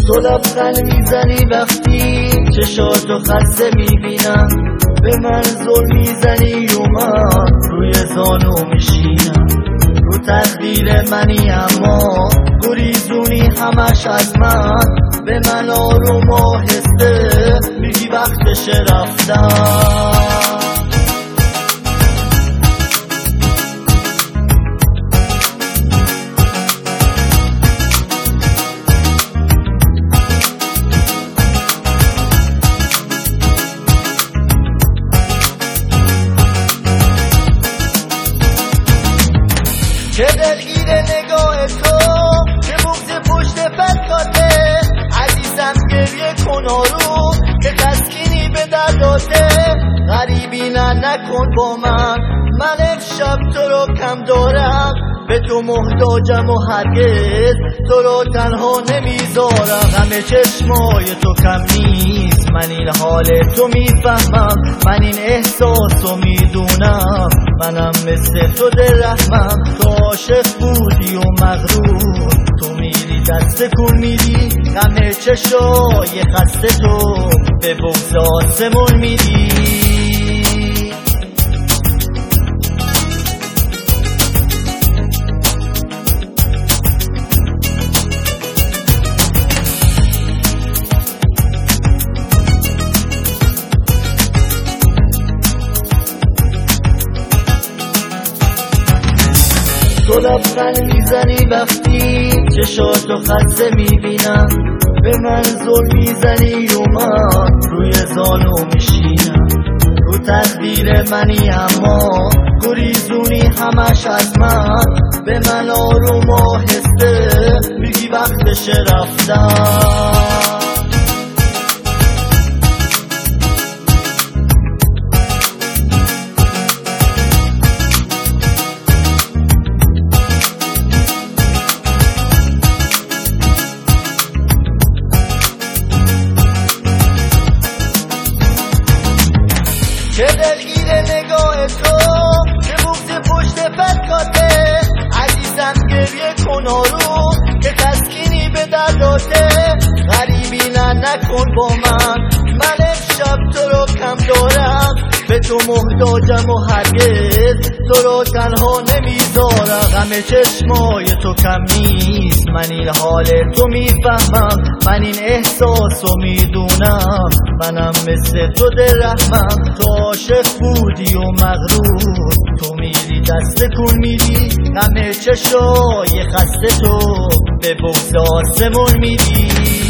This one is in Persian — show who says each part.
Speaker 1: تو لبخند میزنی وقتی چشاتو خسته میبینم، به من زل میزنی و من روی زانو میشینم. رو تقدیر منی اما گریزونی همش از من، به من آروم آهسته میگی وقتش رفتن. چه دلگیر نگاه تو، چه بغض پشت فکاته، عزیزم گریه کن آروم که تسکینی به در داده. غریبی نکن با من امشب تو رو کم دارم، به تو محتاجم و هرگز تو رو تنها نمیذارم. همه چشمای تو کم نیست، من این حال تو میفهمم، من این احساس رو میدونم. منم مثل تو دل رحمم، تو عاشق بودی و مغرور، تو میری دست کن میری، غم چشای خسته تو به بغض آسمون میری. تو لبخند میزنی وقتی چشاتو خسته میبینم، به من زل میزنی و من روی زانو میشینم. رو تقدیر منی اما گریزونی همش از من، به من آروم آهسته میگی وقتش رفتن. چه دلگیر نگاه تو، چه بغض پشت فکاته، عزیزم گریه کن آروم که تسکینی به در داده. غریبی نکن با من امشب تو رو کم دارم، به تو محتاجم و هرگز تو رو تنها نمیذارم. غم چشمای تو کم نیست، من این حال تو میفهمم، من این احساس رو میدونم. منم مثل تو دل رحمم، تو عاشق بودی و مغرور، تو میری دست کن میری، غم چشای خسته تو به بغض آسمون میری.